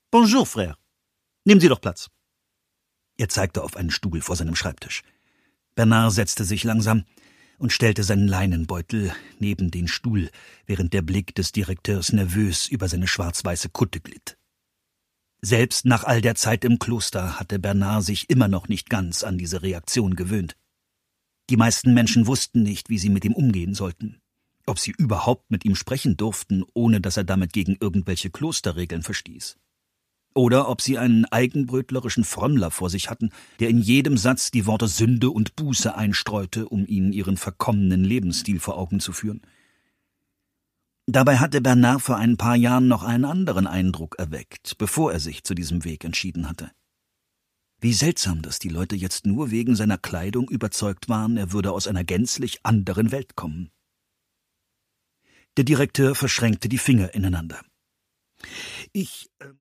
Bonjour, Frère. Nehmen Sie doch Platz. Er zeigte auf einen Stuhl vor seinem Schreibtisch. Bernard setzte sich langsam und stellte seinen Leinenbeutel neben den Stuhl, während der Blick des Direkteurs nervös über seine schwarz-weiße Kutte glitt. Selbst nach all der Zeit im Kloster hatte Bernard sich immer noch nicht ganz an diese Reaktion gewöhnt. Die meisten Menschen wussten nicht, wie sie mit ihm umgehen sollten, ob sie überhaupt mit ihm sprechen durften, ohne dass er damit gegen irgendwelche Klosterregeln verstieß. Oder ob sie einen eigenbrötlerischen Frömmler vor sich hatten, der in jedem Satz die Worte Sünde und Buße einstreute, um ihnen ihren verkommenen Lebensstil vor Augen zu führen. Dabei hatte Bernard vor ein paar Jahren noch einen anderen Eindruck erweckt, bevor er sich zu diesem Weg entschieden hatte. Wie seltsam, dass die Leute jetzt nur wegen seiner Kleidung überzeugt waren, er würde aus einer gänzlich anderen Welt kommen. Der Direktor verschränkte die Finger ineinander.